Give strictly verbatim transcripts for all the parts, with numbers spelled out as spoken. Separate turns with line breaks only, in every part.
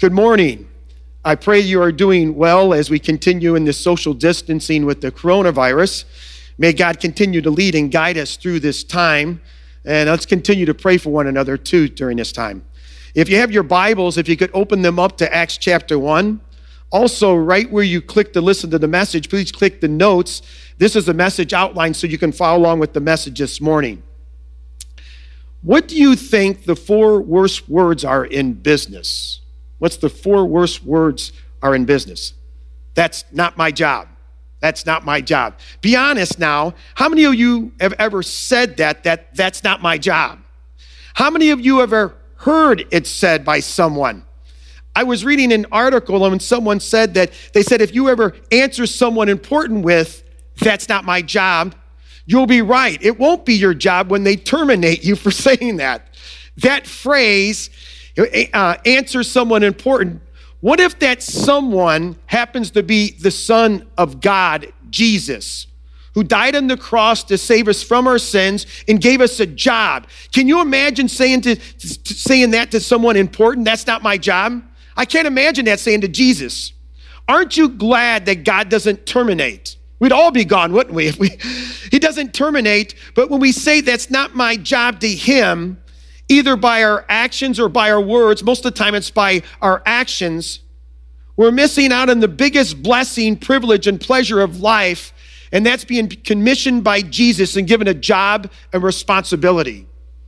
Good morning. I pray you are doing well as we continue in this social distancing with the coronavirus. May God continue to lead and guide us through this time. And let's continue to pray for one another too during this time. If you have your Bibles, if you could open them up to Acts chapter one. Also, right where you click to listen to the message, please click the notes. This is the message outline so you can follow along with the message this morning. What do you think the four worst words are in business? What's the four worst words are in business? That's not my job. That's not my job. Be honest now. How many of you have ever said that, that that's not my job? How many of you have ever heard it said by someone? I was reading an article and someone said that, they said if you ever answer someone important with, that's not my job, you'll be right. It won't be your job when they terminate you for saying that. That phrase, uh, answer someone important. What if that someone happens to be the Son of God, Jesus, who died on the cross to save us from our sins and gave us a job? Can you imagine saying to, to saying that to someone important? That's not my job. I can't imagine that saying to Jesus. Aren't you glad that God doesn't terminate? We'd all be gone, wouldn't we? If we he doesn't terminate, but when we say that's not my job to him, either by our actions or by our words, most of the time it's by our actions, we're missing out on the biggest blessing, privilege, and pleasure of life, and that's being commissioned by Jesus and given a job and responsibility.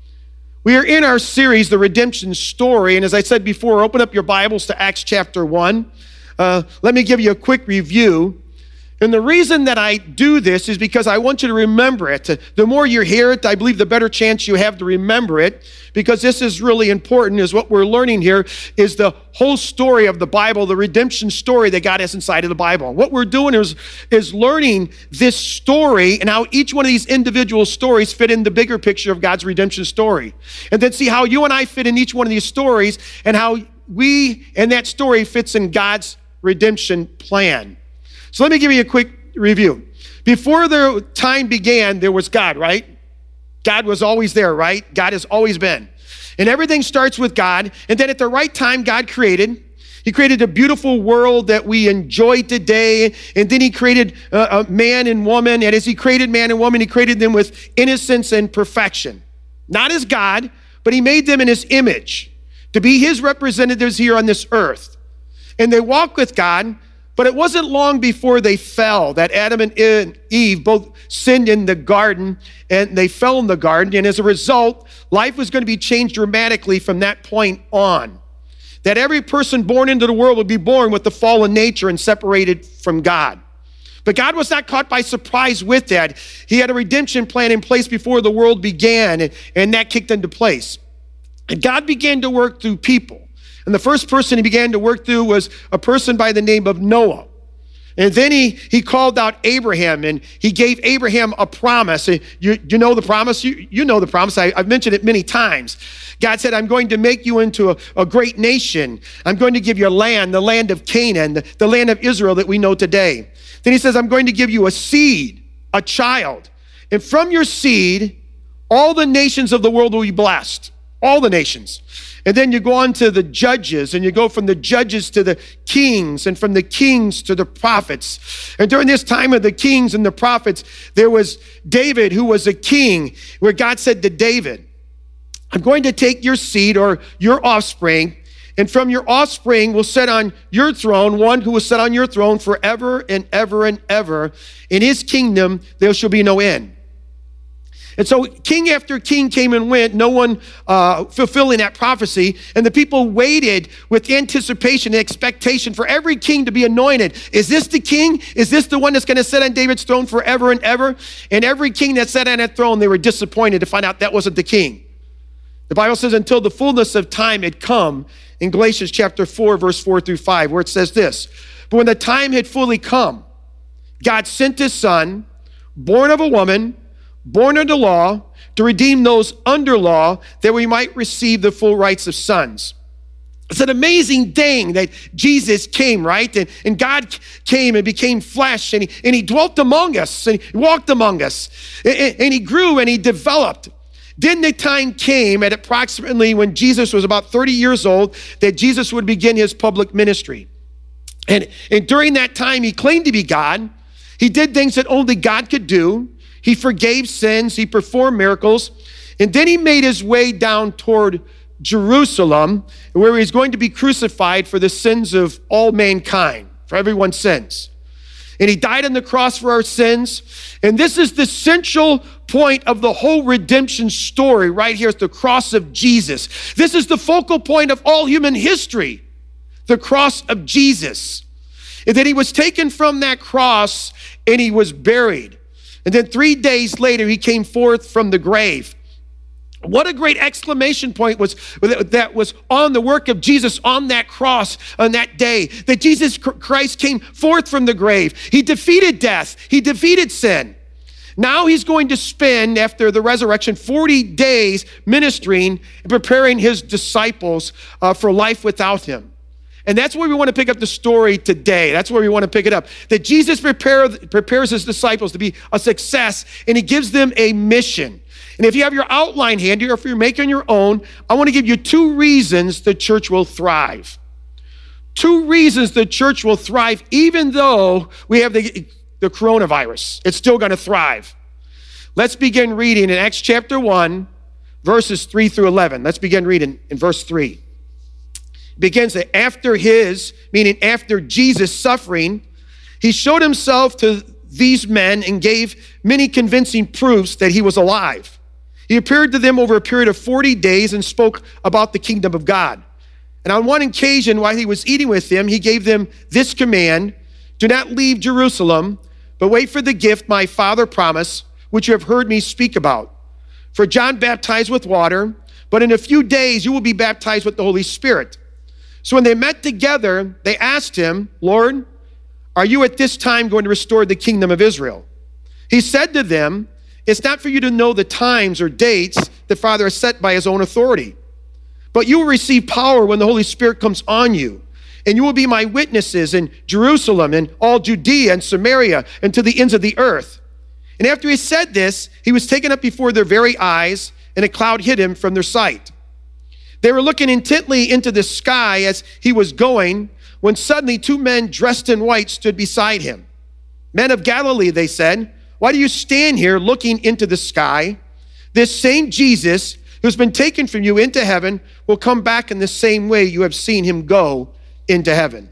We are in our series, The Redemption Story, and as I said before, open up your Bibles to Acts chapter one. Uh, let me give you a quick review. And the reason that I do this is because I want you to remember it. The more you hear it, I believe the better chance you have to remember it, because this is really important, is what we're learning here is the whole story of the Bible, the redemption story that God has inside of the Bible. What we're doing is, is learning this story and how each one of these individual stories fit in the bigger picture of God's redemption story. And then see how you and I fit in each one of these stories and how we and that story fits in God's redemption plan. So let me give you a quick review. Before the time began, there was God, right? God was always there, right? God has always been. And everything starts with God. And then at the right time, God created. He created a beautiful world that we enjoy today. And then he created a, a man and woman. And as he created man and woman, he created them with innocence and perfection. Not as God, but he made them in his image to be his representatives here on this earth. And they walk with God. But it wasn't long before they fell, that Adam and Eve both sinned in the garden, and they fell in the garden. And as a result, life was going to be changed dramatically from that point on. That every person born into the world would be born with the fallen nature and separated from God. But God was not caught by surprise with that. He had a redemption plan in place before the world began, and, and that kicked into place. And God began to work through people. And the first person he began to work through was a person by the name of Noah. And then he, he called out Abraham, and he gave Abraham a promise. You, you know the promise? You, you know the promise. I, I've mentioned it many times. God said, I'm going to make you into a, a great nation. I'm going to give you a land, the land of Canaan, the, the land of Israel that we know today. Then he says, I'm going to give you a seed, a child. And from your seed, all the nations of the world will be blessed. All the nations. And then you go on to the judges, and you go from the judges to the kings, and from the kings to the prophets. And during this time of the kings and the prophets, there was David, who was a king, where God said to David, I'm going to take your seed or your offspring, and from your offspring will set on your throne one who will sit on your throne forever and ever and ever. In his kingdom, there shall be no end. And so king after king came and went, no one uh, fulfilling that prophecy. And the people waited with anticipation and expectation for every king to be anointed. Is this the king? Is this the one that's going to sit on David's throne forever and ever? And every king that sat on that throne, they were disappointed to find out that wasn't the king. The Bible says until the fullness of time had come in Galatians chapter four, verse four through five, where it says this, but when the time had fully come, God sent his son, born of a woman, born under law, to redeem those under law, that we might receive the full rights of sons. It's an amazing thing that Jesus came, right? And, and God came and became flesh, and he, and he dwelt among us, and he walked among us, and, and he grew and he developed. Then the time came at approximately when Jesus was about thirty years old that Jesus would begin his public ministry. And, and during that time, he claimed to be God. He did things that only God could do. He forgave sins. He performed miracles. And then he made his way down toward Jerusalem, where he's going to be crucified for the sins of all mankind, for everyone's sins. And he died on the cross for our sins. And this is the central point of the whole redemption story right here at the cross of Jesus. This is the focal point of all human history, the cross of Jesus. And then he was taken from that cross and he was buried. And then three days later, he came forth from the grave. What a great exclamation point was that was on the work of Jesus on that cross on that day, that Jesus Christ came forth from the grave. He defeated death. He defeated sin. Now he's going to spend, after the resurrection, forty days ministering and preparing his disciples uh, for life without him. And that's where we want to pick up the story today. That's where we want to pick it up. That Jesus prepare, prepares his disciples to be a success, and he gives them a mission. And if you have your outline handy, or if you're making your own, I want to give you two reasons the church will thrive. Two reasons the church will thrive, even though we have the, the coronavirus. It's still going to thrive. Let's begin reading in Acts chapter one, verses three through eleven. Let's begin reading in verse three. It begins that after his, meaning after Jesus' suffering, he showed himself to these men and gave many convincing proofs that he was alive. He appeared to them over a period of forty days and spoke about the kingdom of God. And on one occasion, while he was eating with them, he gave them this command: do not leave Jerusalem, but wait for the gift my Father promised, which you have heard me speak about. For John baptized with water, but in a few days you will be baptized with the Holy Spirit. So when they met together, they asked him, Lord, are you at this time going to restore the kingdom of Israel? He said to them, it's not for you to know the times or dates the Father has set by his own authority, but you will receive power when the Holy Spirit comes on you, and you will be my witnesses in Jerusalem and all Judea and Samaria and to the ends of the earth. And after he said this, he was taken up before their very eyes, and a cloud hid him from their sight. They were looking intently into the sky as he was going, when suddenly two men dressed in white stood beside him. Men of Galilee, they said, why do you stand here looking into the sky? This same Jesus who's been taken from you into heaven will come back in the same way you have seen him go into heaven.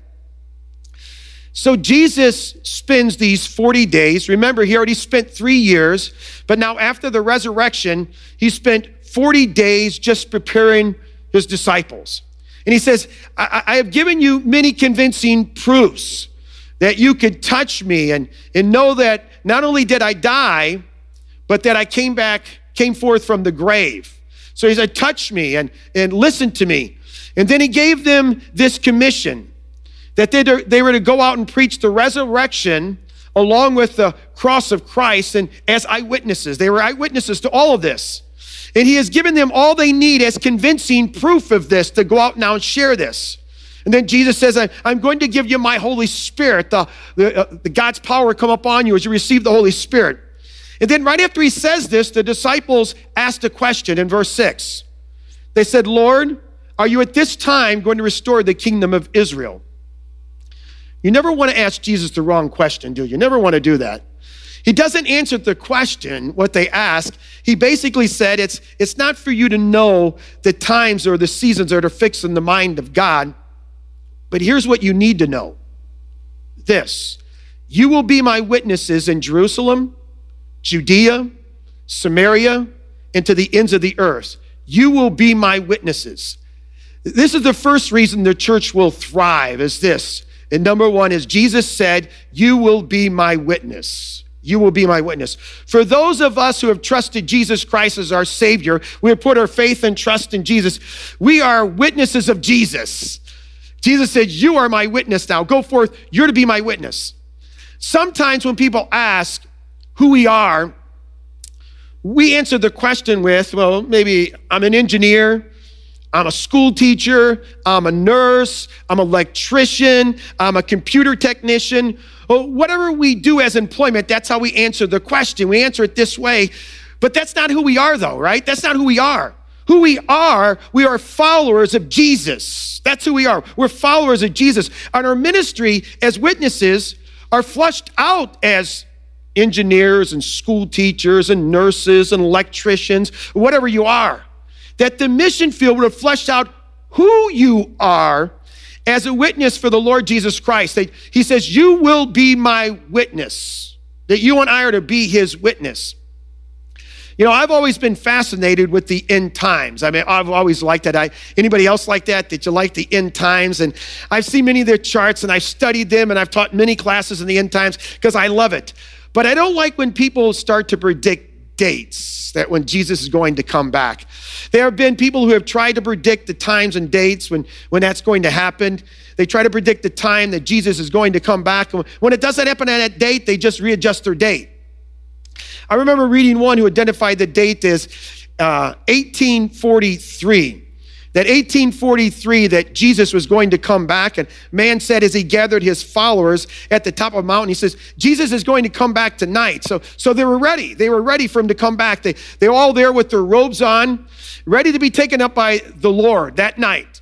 So Jesus spends these forty days. Remember, he already spent three years, but now after the resurrection, he spent forty days just preparing his disciples. And he says, I, I have given you many convincing proofs that you could touch me and, and know that not only did I die, but that I came back, came forth from the grave. So he said, touch me and, and listen to me. And then he gave them this commission that they, they were to go out and preach the resurrection along with the cross of Christ and as eyewitnesses. They were eyewitnesses to all of this. And he has given them all they need as convincing proof of this to go out now and share this. And then Jesus says, I'm going to give you my Holy Spirit. The, the, uh, the God's power come upon you as you receive the Holy Spirit. And then right after he says this, the disciples asked a question in verse six. They said, Lord, are you at this time going to restore the kingdom of Israel? You never want to ask Jesus the wrong question, do you? You never want to do that. He doesn't answer the question, what they ask. He basically said, it's, it's not for you to know the times or the seasons that are fixed in the mind of God. But here's what you need to know. This, you will be my witnesses in Jerusalem, Judea, Samaria, and to the ends of the earth. You will be my witnesses. This is the first reason the church will thrive, is this. And number one is Jesus said, you will be my witness. You will be my witness. For those of us who have trusted Jesus Christ as our Savior, we have put our faith and trust in Jesus, we are witnesses of Jesus. Jesus said, you are my witness now. Go forth, you're to be my witness. Sometimes when people ask who we are, we answer the question with, well, maybe I'm an engineer, I'm a school teacher, I'm a nurse, I'm an electrician, I'm a computer technician. Well, whatever we do as employment, that's how we answer the question. We answer it this way. But that's not who we are though, right? That's not who we are. Who we are, we are followers of Jesus. That's who we are. We're followers of Jesus. And our ministry as witnesses are flushed out as engineers and school teachers and nurses and electricians, whatever you are. That the mission field would have fleshed out who you are as a witness for the Lord Jesus Christ. That he says, you will be my witness. That you and I are to be his witness. You know, I've always been fascinated with the end times. I mean, I've always liked that. I, anybody else like that? Did you like the end times? And I've seen many of their charts and I've studied them and I've taught many classes in the end times because I love it. But I don't like when people start to predict dates, that when Jesus is going to come back. There have been people who have tried to predict the times and dates when, when that's going to happen. They try to predict the time that Jesus is going to come back. When it doesn't happen on that date, they just readjust their date. I remember reading one who identified the date as uh, eighteen forty-three. That eighteen forty-three, that Jesus was going to come back. And man said as he gathered his followers at the top of a mountain, he says, Jesus is going to come back tonight. So, so they were ready. They were ready for him to come back. They, they were all there with their robes on, ready to be taken up by the Lord that night.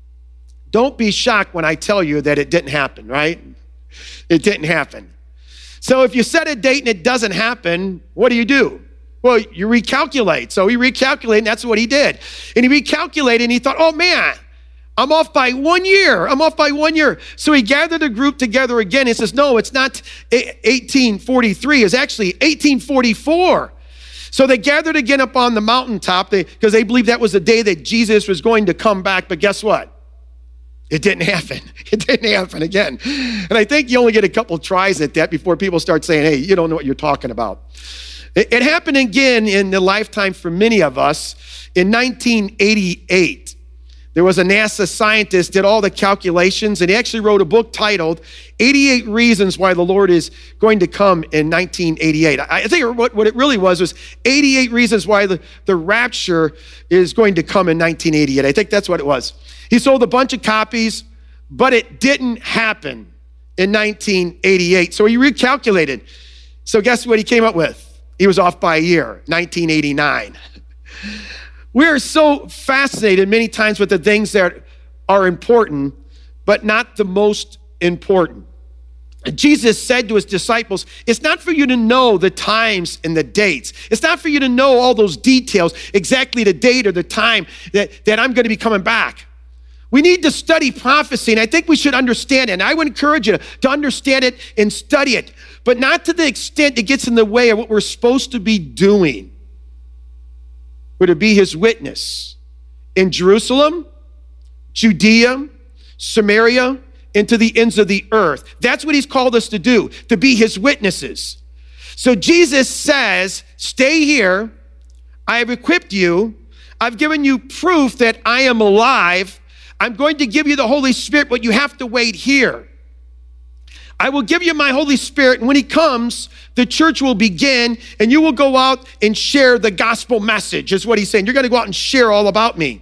Don't be shocked when I tell you that it didn't happen, right? It didn't happen. So if you set a date and it doesn't happen, what do you do? Well, you recalculate. So he recalculated, and that's what he did. And he recalculated, and he thought, oh man, I'm off by one year. I'm off by one year. So he gathered the group together again. He says, no, it's not eighteen forty-three. It's actually eighteen forty-four. So they gathered again up on the mountaintop because they, they believed that was the day that Jesus was going to come back. But guess what? It didn't happen. It didn't happen again. And I think you only get a couple tries at that before people start saying, hey, you don't know what you're talking about. It, it happened again in the lifetime for many of us in nineteen eighty-eight. There was a NASA scientist, did all the calculations, and he actually wrote a book titled eighty-eight Reasons Why the Lord is Going to Come in nineteen eighty-eight. I think what, what it really was was eighty-eight Reasons Why the, the Rapture is going to come in nineteen eighty-eight. I think that's what it was. He sold a bunch of copies, but it didn't happen in nineteen eighty-eight. So he recalculated. So guess what he came up with? He was off by a year, nineteen eighty-nine. We're so fascinated many times with the things that are important, but not the most important. Jesus said to his disciples, it's not for you to know the times and the dates. It's not for you to know all those details, exactly the date or the time that, that I'm going to be coming back. We need to study prophecy, and I think we should understand it. And I would encourage you to understand it and study it, but not to the extent it gets in the way of what we're supposed to be doing. We're to be his witness in Jerusalem, Judea, Samaria, and to the ends of the earth. That's what he's called us to do, to be his witnesses. So Jesus says, stay here. I have equipped you. I've given you proof that I am alive. I'm going to give you the Holy Spirit, but you have to wait here. I will give you my Holy Spirit, and when he comes, the church will begin, and you will go out and share the gospel message, is what he's saying. You're going to go out and share all about me.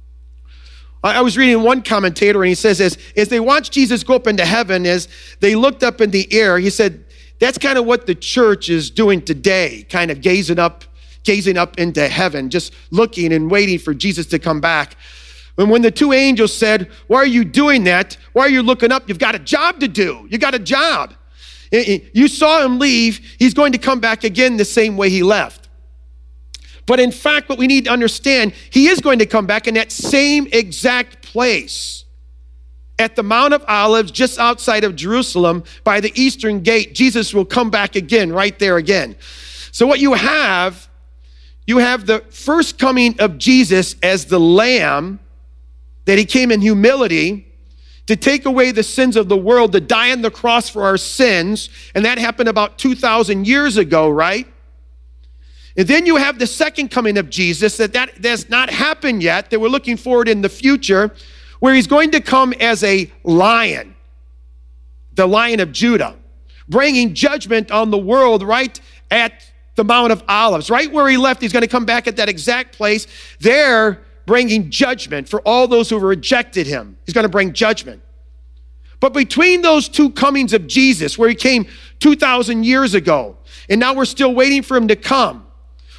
I was reading one commentator, and he says, as, as they watched Jesus go up into heaven, as they looked up in the air, he said, that's kind of what the church is doing today, kind of gazing up, gazing up into heaven, just looking and waiting for Jesus to come back. And when the two angels said, why are you doing that? Why are you looking up? You've got a job to do. You got a job. You saw him leave. He's going to come back again the same way he left. But in fact, what we need to understand, he is going to come back in that same exact place. At the Mount of Olives, just outside of Jerusalem, by the eastern gate, Jesus will come back again, right there again. So what you have, you have the first coming of Jesus as the Lamb, that he came in humility to take away the sins of the world, to die on the cross for our sins. And that happened about two thousand years ago, right? And then you have the second coming of Jesus, that that has not happened yet, that we're looking forward in the future, where he's going to come as a lion, the Lion of Judah, bringing judgment on the world right at the Mount of Olives. Right where he left, he's going to come back at that exact place. There, bringing judgment for all those who have rejected him. He's going to bring judgment. But between those two comings of Jesus, where he came two thousand years ago, and now we're still waiting for him to come,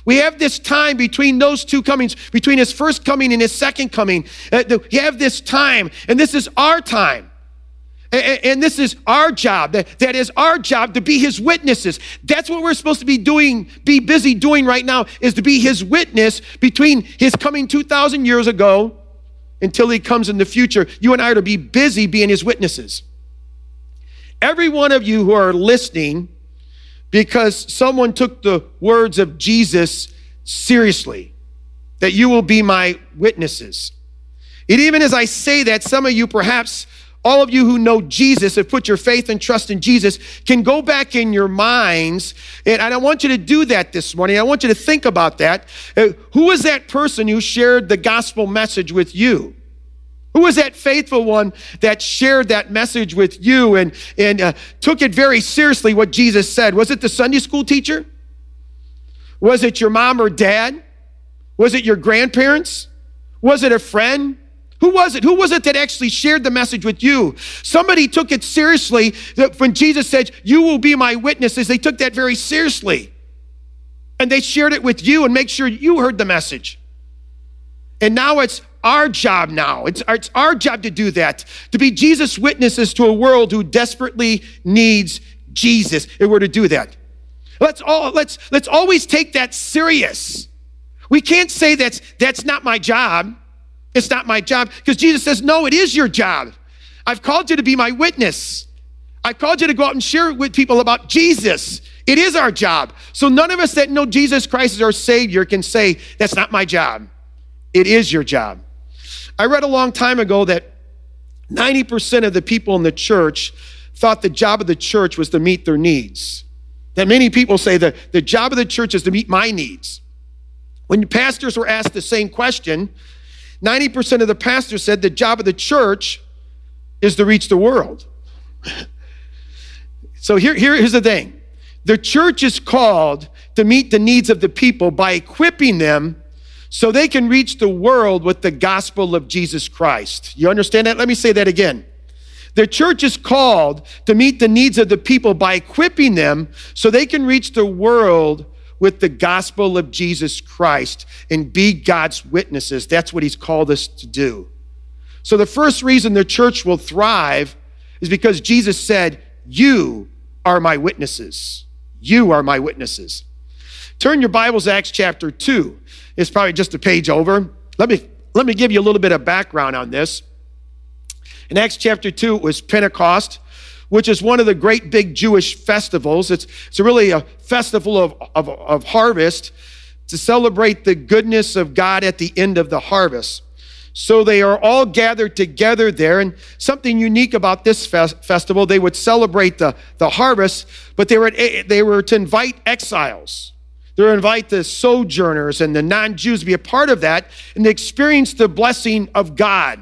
We have this time between those two comings, between his first coming and his second coming. Uh, we have this time, and this is our time. And, and this is our job. That, that is our job, to be his witnesses. That's what we're supposed to be doing, be busy doing right now, is to be his witness between his coming two thousand years ago until he comes in the future. You and I are to be busy being his witnesses. Every one of you who are listening, because someone took the words of Jesus seriously, that you will be my witnesses. And even as I say that, some of you, perhaps all of you who know Jesus, have put your faith and trust in Jesus, can go back in your minds, and I want you to do that this morning. I want you to think about that. Uh, who was that person who shared the gospel message with you? Who was that faithful one that shared that message with you and, and uh, took it very seriously, what Jesus said? Was it the Sunday school teacher? Was it your mom or dad? Was it your grandparents? Was it a friend? Who was it? Who was it that actually shared the message with you? Somebody took it seriously. That when Jesus said, you will be my witnesses, they took that very seriously. And they shared it with you and make sure you heard the message. And now it's our job now. It's our, it's our job to do that, to be Jesus' witnesses to a world who desperately needs Jesus, and we're to do that. Let's all let's let's always take that serious. We can't say that's that's not my job. It's not my job, because Jesus says, no, it is your job. I've called you to be my witness. I've called you to go out and share with people about Jesus. It is our job. So none of us that know Jesus Christ as our Savior can say, that's not my job. It is your job. I read a long time ago that ninety percent of the people in the church thought the job of the church was to meet their needs. That many people say that the job of the church is to meet my needs. When pastors were asked the same question, ninety percent of the pastors said the job of the church is to reach the world. So here, here, here's the thing. The church is called to meet the needs of the people by equipping them so they can reach the world with the gospel of Jesus Christ. You understand that? Let me say that again. The church is called to meet the needs of the people by equipping them so they can reach the world with the gospel of Jesus Christ and be God's witnesses. That's what he's called us to do. So the first reason the church will thrive is because Jesus said, you are my witnesses. You are my witnesses. Turn your Bibles to Acts chapter two. It's probably just a page over. Let me, let me give you a little bit of background on this. In Acts chapter two, it was Pentecost, which is one of the great big Jewish festivals. It's, it's really a festival of, of, of harvest to celebrate the goodness of God at the end of the harvest. So they are all gathered together there, and something unique about this fest, festival, they would celebrate the, the harvest, but they were, they were to invite exiles. They would invite the sojourners and the non-Jews to be a part of that and to experience the blessing of God,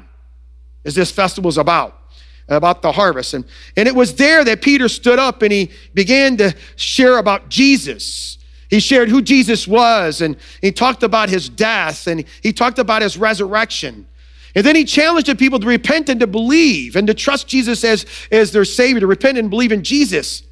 as this festival is about, about the harvest. And, and it was there that Peter stood up and he began to share about Jesus. He shared who Jesus was, and he talked about his death, and he talked about his resurrection. And then he challenged the people to repent and to believe and to trust Jesus as, as their Savior, to repent and believe in Jesus.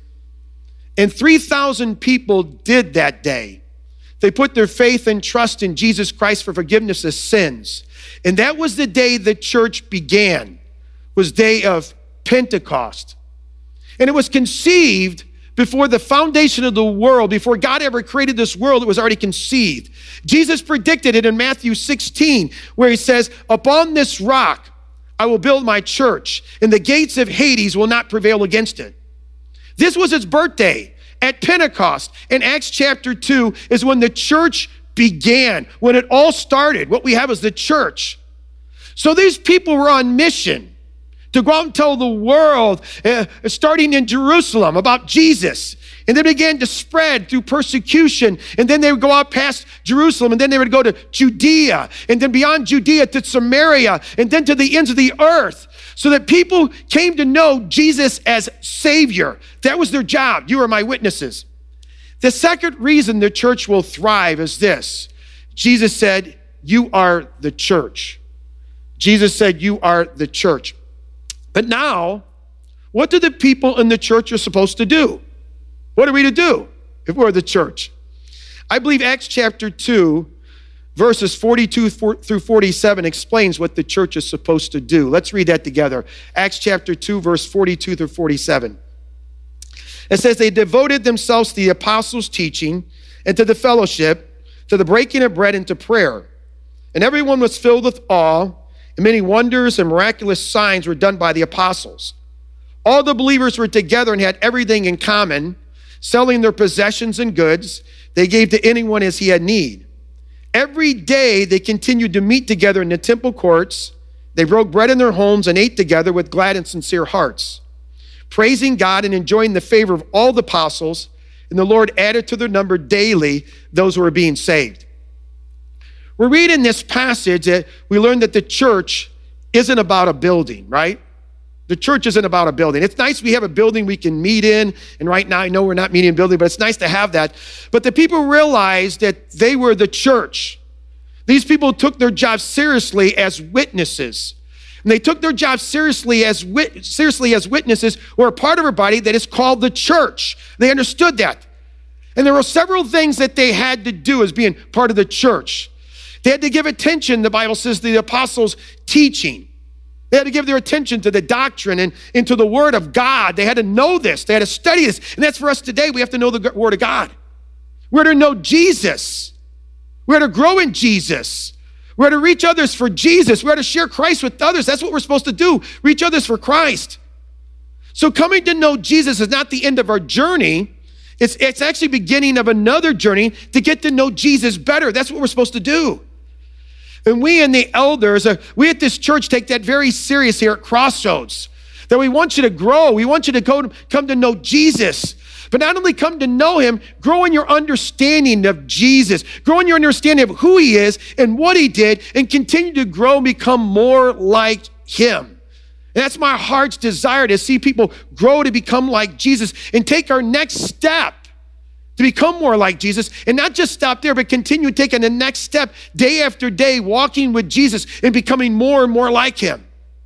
And three thousand people did that day. They put their faith and trust in Jesus Christ for forgiveness of sins. And that was the day the church began, was day of Pentecost. And it was conceived before the foundation of the world, before God ever created this world, it was already conceived. Jesus predicted it in Matthew sixteen, where he says, upon this rock I will build my church, and the gates of Hades will not prevail against it. This was its birthday at Pentecost. In Acts chapter two is when the church began, when it all started. What we have is the church. So these people were on mission to go out and tell the world, uh, starting in Jerusalem, about Jesus. And they began to spread through persecution. And then they would go out past Jerusalem, and then they would go to Judea, and then beyond Judea to Samaria, and then to the ends of the earth, so that people came to know Jesus as Savior. That was their job. You are my witnesses. The second reason the church will thrive is this. Jesus said, you are the church. Jesus said, you are the church. But now, what do the people in the church are supposed to do? What are we to do if we're the church? I believe Acts chapter two, verses forty-two through forty-seven explains what the church is supposed to do. Let's read that together. Acts chapter two, verse forty-two through forty-seven. It says, they devoted themselves to the apostles' teaching and to the fellowship, to the breaking of bread and to prayer. And everyone was filled with awe, and many wonders and miraculous signs were done by the apostles. All the believers were together and had everything in common, selling their possessions and goods. They gave to anyone as he had need. Every day they continued to meet together in the temple courts. They broke bread in their homes and ate together with glad and sincere hearts, praising God and enjoying the favor of all the apostles. And the Lord added to their number daily those who were being saved. We read in this passage that we learn that the church isn't about a building, right? The church isn't about a building. It's nice we have a building we can meet in, and right now I know we're not meeting in a building, but it's nice to have that. But the people realized that they were the church. These people took their job seriously as witnesses. And they took their job seriously as wit- seriously as witnesses who are part of a body that is called the church. They understood that. And there were several things that they had to do as being part of the church. They had to give attention, the Bible says, to the apostles' teaching. They had to give their attention to the doctrine and, and to the word of God. They had to know this. They had to study this. And that's for us today. We have to know the word of God. We're to know Jesus. We're to grow in Jesus. We're to reach others for Jesus. We're to share Christ with others. That's what we're supposed to do. Reach others for Christ. So coming to know Jesus is not the end of our journey. It's, it's actually beginning of another journey to get to know Jesus better. That's what we're supposed to do. And we and the elders, uh, we at this church take that very serious here at Crossroads. That we want you to grow. We want you to go to, come to know Jesus. But not only come to know him, grow in your understanding of Jesus. Grow in your understanding of who he is and what he did, and continue to grow and become more like him. And that's my heart's desire, to see people grow to become like Jesus and take our next step to become more like Jesus, and not just stop there, but continue taking the next step day after day, walking with Jesus and becoming more and more like him.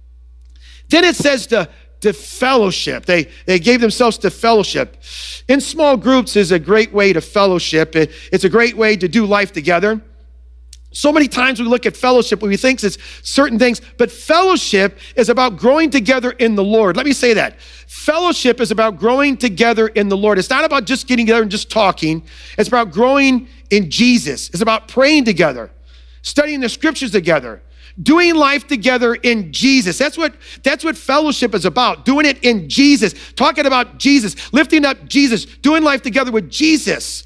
Then it says to, to fellowship. They, they gave themselves to fellowship. In small groups is a great way to fellowship. It, it's a great way to do life together. So many times we look at fellowship and we think it's certain things, but fellowship is about growing together in the Lord. Let me say that. Fellowship is about growing together in the Lord. It's not about just getting together and just talking. It's about growing in Jesus. It's about praying together, studying the scriptures together, doing life together in Jesus. That's what, that's what fellowship is about, doing it in Jesus, talking about Jesus, lifting up Jesus, doing life together with Jesus.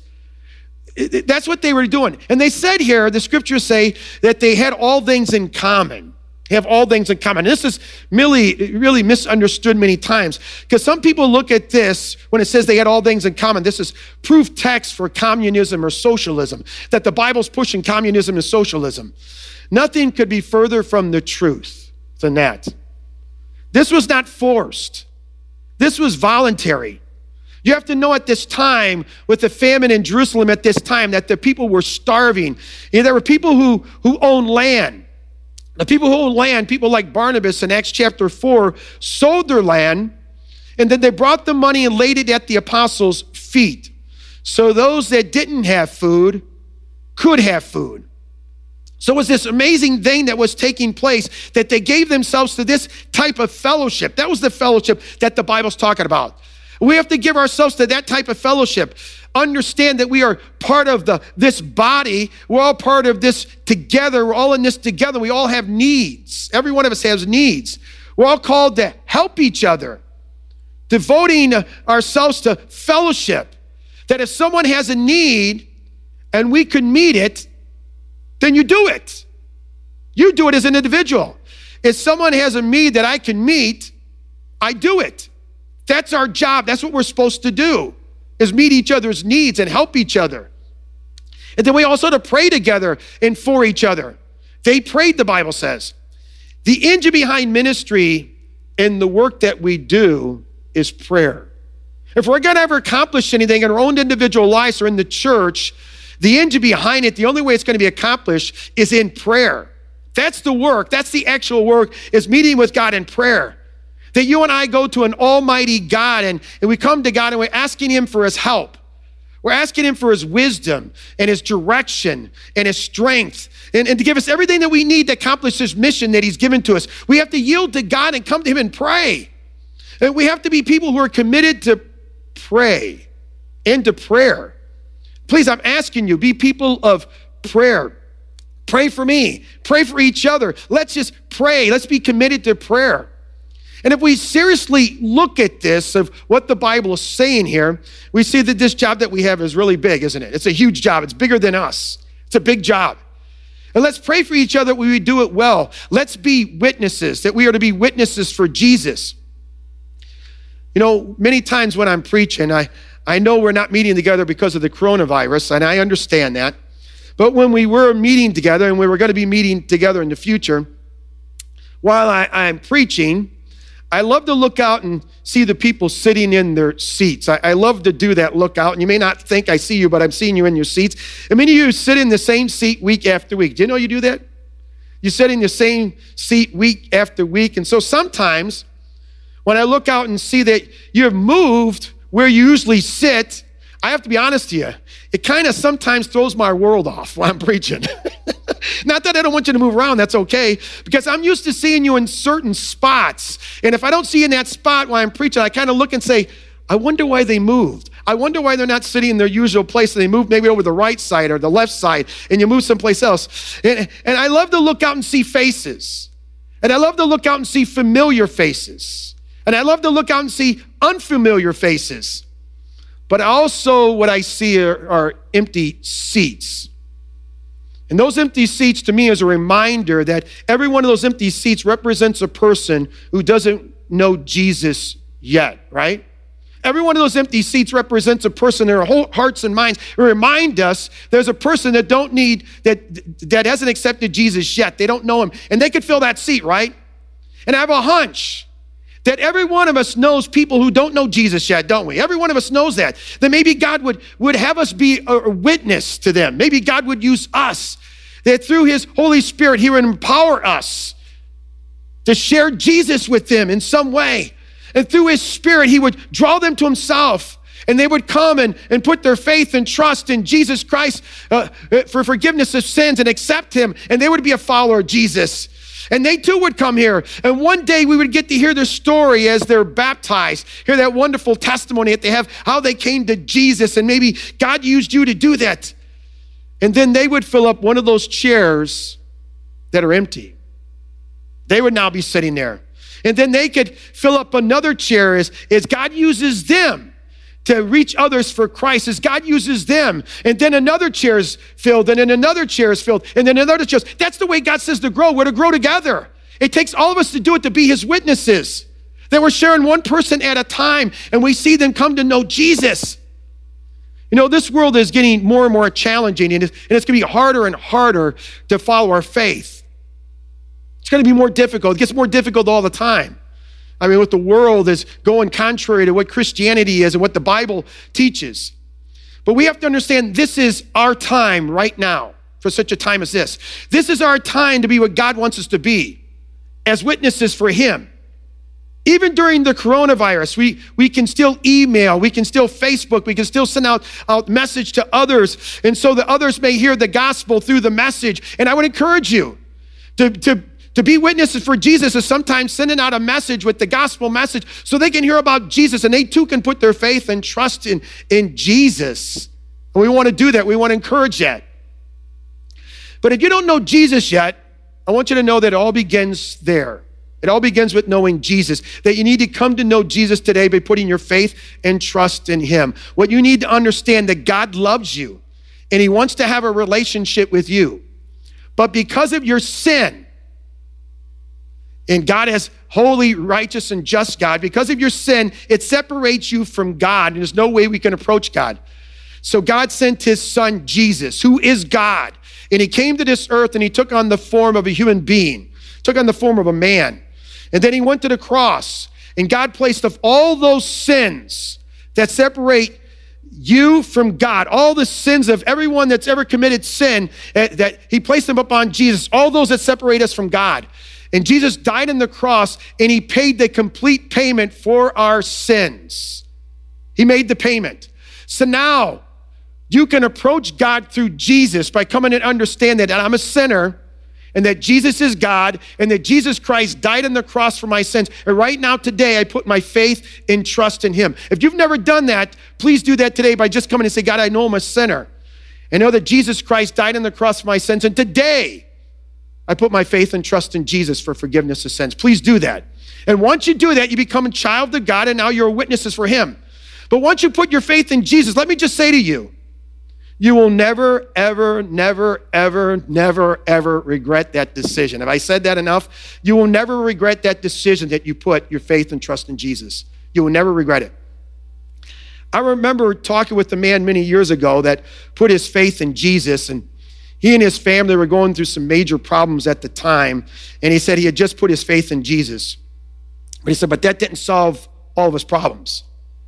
That's what they were doing. And they said here, the scriptures say that they had all things in common. They have all things in common. This is really, really misunderstood many times, because some people look at this when it says they had all things in common. This is proof text for communism or socialism, that the Bible's pushing communism and socialism. Nothing could be further from the truth than that. This was not forced. This was voluntary. You have to know at this time, with the famine in Jerusalem at this time, that the people were starving. You know, there were people who, who owned land. The people who owned land, people like Barnabas in Acts chapter four, sold their land, and then they brought the money and laid it at the apostles' feet. So those that didn't have food could have food. So it was this amazing thing that was taking place, that they gave themselves to this type of fellowship. That was the fellowship that the Bible's talking about. We have to give ourselves to that type of fellowship. Understand that we are part of the this body. We're all part of this together. We're all in this together. We all have needs. Every one of us has needs. We're all called to help each other, devoting ourselves to fellowship. That if someone has a need and we can meet it, then you do it. You do it as an individual. If someone has a need that I can meet, I do it. That's our job. That's what we're supposed to do, is meet each other's needs and help each other. And then we also to pray together and for each other. They prayed, the Bible says. The engine behind ministry and the work that we do is prayer. If we're gonna ever accomplish anything in our own individual lives or in the church, the engine behind it, the only way it's gonna be accomplished is in prayer. That's the work. That's the actual work, is meeting with God in prayer. That you and I go to an almighty God and, and we come to God and we're asking him for his help. We're asking him for his wisdom and his direction and his strength and, and to give us everything that we need to accomplish this mission that he's given to us. We have to yield to God and come to him and pray. And we have to be people who are committed to pray and to prayer. Please, I'm asking you, be people of prayer. Pray for me. Pray for each other. Let's just pray. Let's be committed to prayer. And if we seriously look at this, of what the Bible is saying here, we see that this job that we have is really big, isn't it? It's a huge job. It's bigger than us. It's a big job. And let's pray for each other that we would do it well. Let's be witnesses, that we are to be witnesses for Jesus. You know, many times when I'm preaching, I, I know we're not meeting together because of the coronavirus, and I understand that. But when we were meeting together, and we were going to be meeting together in the future, while I, I'm preaching, I love to look out and see the people sitting in their seats. I, I love to do that look out. And you may not think I see you, but I'm seeing you in your seats. And many of you sit in the same seat week after week. Do you know you do that? You sit in the same seat week after week. And so sometimes when I look out and see that you have moved where you usually sit, I have to be honest to you, it kind of sometimes throws my world off when I'm preaching. Not that I don't want you to move around, that's okay, because I'm used to seeing you in certain spots. And if I don't see you in that spot while I'm preaching, I kind of look and say, I wonder why they moved. I wonder why they're not sitting in their usual place and they move maybe over the right side or the left side and you move someplace else. And, and I love to look out and see faces. And I love to look out and see familiar faces. And I love to look out and see unfamiliar faces. But also what I see are, are empty seats. And those empty seats to me is a reminder that every one of those empty seats represents a person who doesn't know Jesus yet, right? Every one of those empty seats represents a person, their whole hearts and minds. It remind us there's a person that don't need, that, that hasn't accepted Jesus yet. They don't know him. And they could fill that seat, right? And I have a hunch that every one of us knows people who don't know Jesus yet, don't we? Every one of us knows that. That maybe God would, would have us be a witness to them. Maybe God would use us. That through his Holy Spirit, he would empower us to share Jesus with them in some way. And through his Spirit, he would draw them to himself. And they would come and, and put their faith and trust in Jesus Christ uh, for forgiveness of sins and accept him. And they would be a follower of Jesus. And they too would come here. And one day we would get to hear their story as they're baptized. Hear that wonderful testimony that they have, how they came to Jesus. And maybe God used you to do that. And then they would fill up one of those chairs that are empty. They would now be sitting there. And then they could fill up another chair as, as God uses them to reach others for Christ, as God uses them. And then another chair is filled, and then another chair is filled, and then another chair. That's the way God says to grow. We're to grow together. It takes all of us to do it, to be his witnesses. That we're sharing one person at a time, and we see them come to know Jesus. You know, this world is getting more and more challenging, and it's, and it's going to be harder and harder to follow our faith. It's going to be more difficult. It gets more difficult all the time. I mean, what the world is going contrary to what Christianity is and what the Bible teaches. But we have to understand this is our time right now for such a time as this. This is our time to be what God wants us to be as witnesses for him. Even during the coronavirus, we, we can still email, we can still Facebook, we can still send out, out message to others, and so that others may hear the gospel through the message. And I would encourage you to, to, to be witnesses for Jesus is sometimes sending out a message with the gospel message so they can hear about Jesus and they too can put their faith and trust in, in Jesus. And we want to do that. We want to encourage that. But if you don't know Jesus yet, I want you to know that it all begins there. It all begins with knowing Jesus, that you need to come to know Jesus today by putting your faith and trust in him. What you need to understand that God loves you and he wants to have a relationship with you. But because of your sin, and God is holy, righteous, and just God, because of your sin, it separates you from God, and there's no way we can approach God. So God sent his son, Jesus, who is God, and he came to this earth and he took on the form of a human being, took on the form of a man. And then he went to the cross, and God placed of all those sins that separate you from God, all the sins of everyone that's ever committed sin, uh, that he placed them upon Jesus, all those that separate us from God. And Jesus died on the cross, and he paid the complete payment for our sins. He made the payment. So now You can approach God through Jesus by coming and understand that I'm a sinner and that Jesus is God and that Jesus Christ died on the cross for my sins. And right now, today, I put my faith and trust in him. If you've never done that, please do that today by just coming and say, God, I know I'm a sinner. I know that Jesus Christ died on the cross for my sins. And today, I put my faith and trust in Jesus for forgiveness of sins. Please do that. And once you do that, you become a child of God, and now you're witnesses for him. But once you put your faith in Jesus, let me just say to you, you will never, ever, never, ever, never, ever regret that decision. Have I said that enough? You will never regret that decision that you put your faith and trust in Jesus. You will never regret it. I remember talking with a man many years ago that put his faith in Jesus, and he and his family were going through some major problems at the time, and he said he had just put his faith in Jesus. But he said, but that didn't solve all of his problems,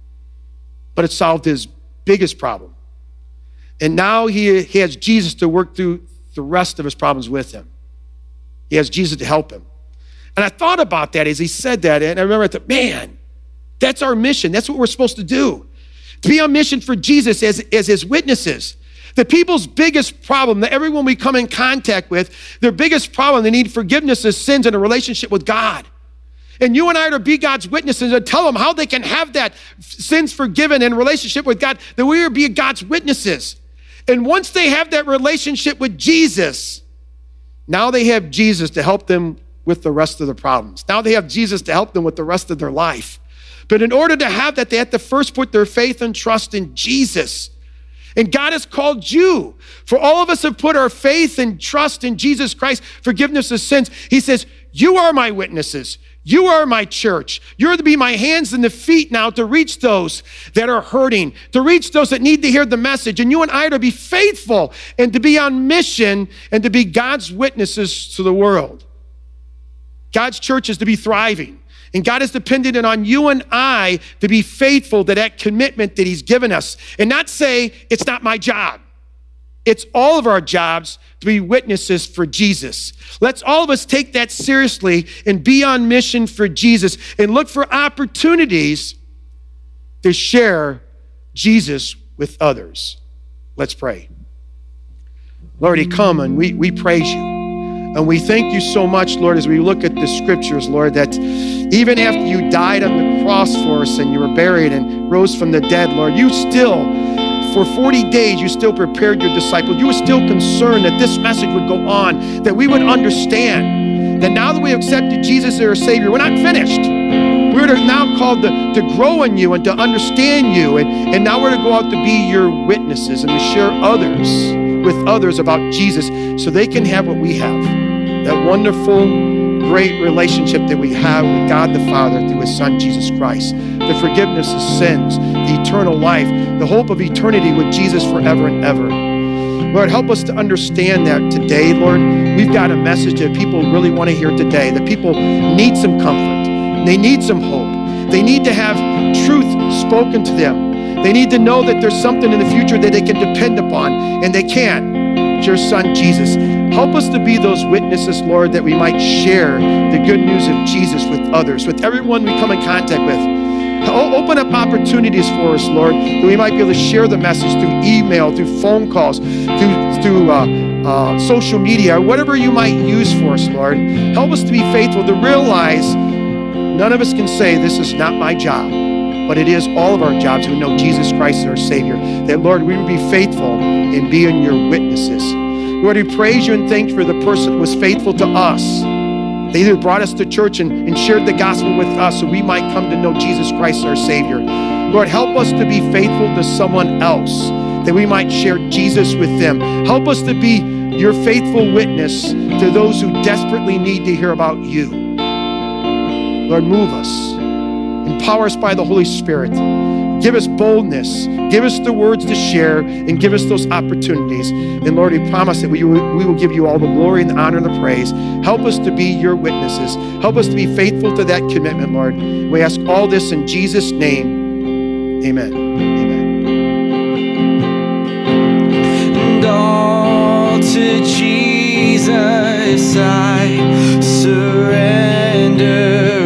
but it solved his biggest problem. And now he, he has Jesus to work through the rest of his problems with him. He has Jesus to help him. And I thought about that as he said that, and I remember I thought, man, that's our mission. That's what we're supposed to do. To be on mission for Jesus as, as his witnesses. The people's biggest problem, that everyone we come in contact with, their biggest problem, they need forgiveness of sins and a relationship with God. And you and I are to be God's witnesses and tell them how they can have that sins forgiven and relationship with God, that we are to be God's witnesses. And once they have that relationship with Jesus, now they have Jesus to help them with the rest of the problems. Now they have Jesus to help them with the rest of their life. But in order to have that, they have to first put their faith and trust in Jesus. And God has called you. For all of us have put our faith and trust in Jesus Christ, forgiveness of sins. He says, you are my witnesses. You are my church. You're to be my hands and the feet now to reach those that are hurting, to reach those that need to hear the message. And you and I are to be faithful and to be on mission and to be God's witnesses to the world. God's church is to be thriving. And God is dependent on you and I to be faithful to that commitment that he's given us and not say, it's not my job. It's all of our jobs to be witnesses for Jesus. Let's all of us take that seriously and be on mission for Jesus and look for opportunities to share Jesus with others. Let's pray. Lord, you come and we, we praise you. And we thank you so much, Lord, as we look at the scriptures, Lord, that even after you died on the cross for us and you were buried and rose from the dead, Lord, you still, for forty days, you still prepared your disciples. You were still concerned that this message would go on, that we would understand that now that we have accepted Jesus as our Savior, we're not finished. We're now called to, to grow in you and to understand you. And, and now we're to go out to be your witnesses and to share others with others about Jesus so they can have what we have. That wonderful, great relationship that we have with God the Father through his Son, Jesus Christ. The forgiveness of sins, the eternal life, the hope of eternity with Jesus forever and ever. Lord, help us to understand that today, Lord. We've got a message that people really want to hear today, that people need some comfort. They need some hope. They need to have truth spoken to them. They need to know that there's something in the future that they can depend upon, and they can. It's your Son, Jesus. Help us to be those witnesses, Lord, that we might share the good news of Jesus with others, with everyone we come in contact with. Open up opportunities for us, Lord, that we might be able to share the message through email, through phone calls, through, through uh, uh, social media, whatever you might use for us, Lord. Help us to be faithful, to realize none of us can say this is not my job, but it is all of our jobs who know Jesus Christ is our Savior. That, Lord, we would be faithful in being your witnesses. Lord, we praise you and thank you for the person who was faithful to us. They either brought us to church and, and shared the gospel with us so we might come to know Jesus Christ our Savior. Lord, help us to be faithful to someone else, that we might share Jesus with them. Help us to be your faithful witness to those who desperately need to hear about you. Lord, move us. Empower us by the Holy Spirit. Give us boldness. Give us the words to share and give us those opportunities. And Lord, we promise that we will, we will give you all the glory and the honor and the praise. Help us to be your witnesses. Help us to be faithful to that commitment, Lord. We ask all this in Jesus' name. Amen. Amen.
And all to Jesus I surrender.